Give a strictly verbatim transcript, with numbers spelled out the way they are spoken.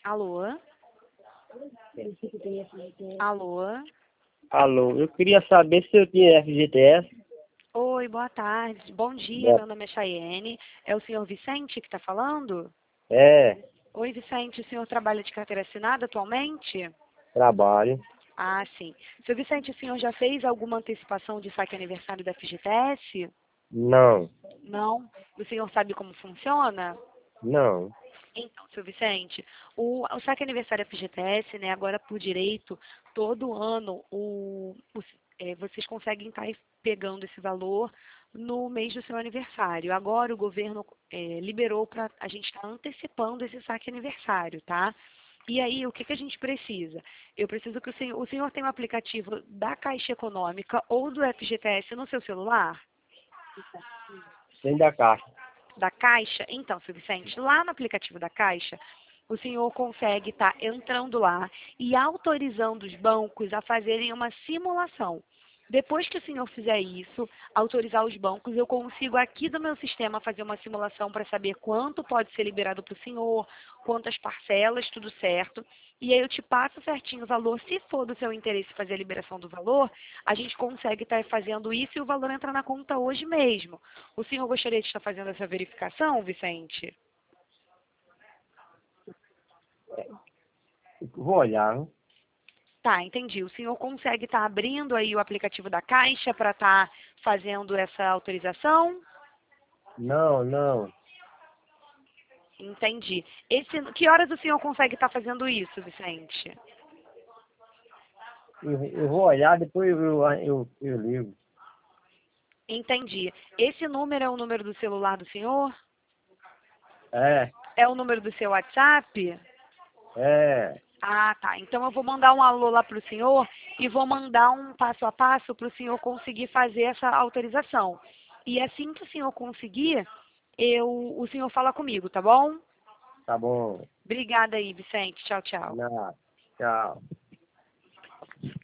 Alô? Alô? Alô, eu queria saber se eu tinha F G T S. Oi, boa tarde. Bom dia, Boa- meu nome é Chayene. É o senhor Vicente que está falando? É, Oi, Vicente, o senhor trabalha de carteira assinada atualmente? trabalho. Ah, sim. Seu Vicente, o senhor já fez alguma antecipação de saque aniversário da F G T S? Não, Não? O senhor sabe como funciona? não. Então, seu Vicente, o, o saque aniversário F G T S, né, agora por direito, todo ano o, o- é, vocês conseguem estar pegando esse valor no mês do seu aniversário. Agora o governo é, liberou para a gente estar antecipando esse saque aniversário, tá? E aí, o que, que a gente precisa? Eu preciso que o senhor, o senhor tenha um aplicativo da Caixa Econômica ou do F G T S no seu celular? Sem da caixa. Da Caixa? Então, seu Vicente, lá no aplicativo da Caixa, o senhor consegue estar entrando lá e autorizando os bancos a fazerem uma simulação. Depois que o senhor fizer isso, autorizar os bancos, eu consigo aqui do meu sistema fazer uma simulação para saber quanto pode ser liberado para o senhor, quantas parcelas, tudo certo. E aí eu te passo certinho o valor. Se for do seu interesse fazer a liberação do valor, a gente consegue estar fazendo isso e o valor entra na conta hoje mesmo. O senhor gostaria de estar fazendo essa verificação, Vicente? Vou olhar, né? Tá, entendi. O senhor consegue estar abrindo aí o aplicativo da Caixa para estar fazendo essa autorização? Não, não. Entendi. Esse, que horas o senhor consegue estar fazendo isso, Vicente? Eu, eu vou olhar, depois eu, eu, eu ligo. Entendi. Esse número é o número do celular do senhor? É, É o número do seu WhatsApp? é. Ah, tá. Então eu vou mandar um alô lá para o senhor e vou mandar um passo a passo para o senhor conseguir fazer essa autorização. E assim que o senhor conseguir, eu, o senhor fala comigo, tá bom? Tá bom. Obrigada aí, Vicente. Tchau, tchau. Nada. Tchau.